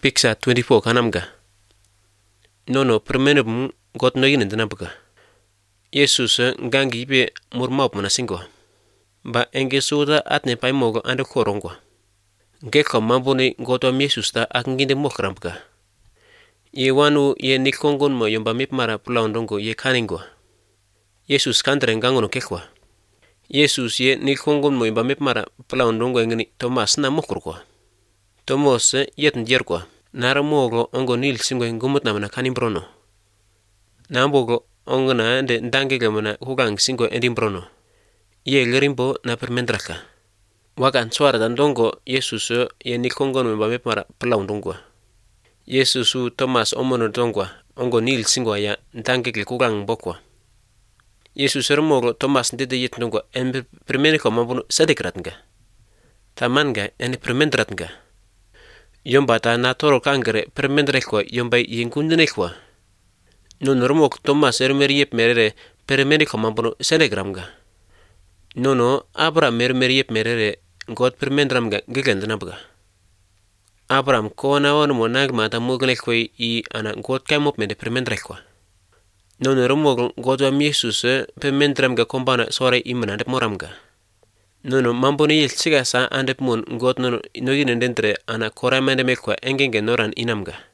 Picture 24 kanamga. Nono permenum got no yin ndinabga. Yesus ngangi ibe murmop munasingwa. Ba enge suda atne paimogo ande korongwa. Ngeko mambuni goto Yesus ta aknginde mokrambga. Ye wanu ye nikongon mo yomba mipmara pulaundongo ye kaningwa. Yesus kandre ngangono kekwa. Yesus ye nikongon mo yomba mipmara pulaundongo ngini Thomas na mokurkwa. Thomas yet njerkwa. Nara mogo ongo nil singwe ngumut namana kanimbrono. Nambogo ongo na ende ndangege mana hugang singwe endimbrono. Ye lerimbo na permendraka. Wagan swara dandongo Yesus ye nikongon mo yomba mipmara pulaundongo. Yesus Thomas omono dongwa ongo nil singwa ya ndangege kugang bokwa. Yesus mogo Thomas ndede yet ndongwa en permeniko mambuno sadekratnga. Tamanga en permendratnga. Yomba ta na toro kangere permendrekwa yomba yengundinekwa. Nono romok Thomas ermeriep merere permeniko mambuno sadekramga. Nono Abraham ermeriep merere God permendramga gegendnabga. Abraham kona ono monagma ta mugnekwa I ana God kaimop mende permendrekwa. Nono romok God wa Yesus permendramga kombana sore imana de moramga. Nono mamboni yel siga sa andep mun God nono noginendentre ana koramende mekwa engenge noran inamga.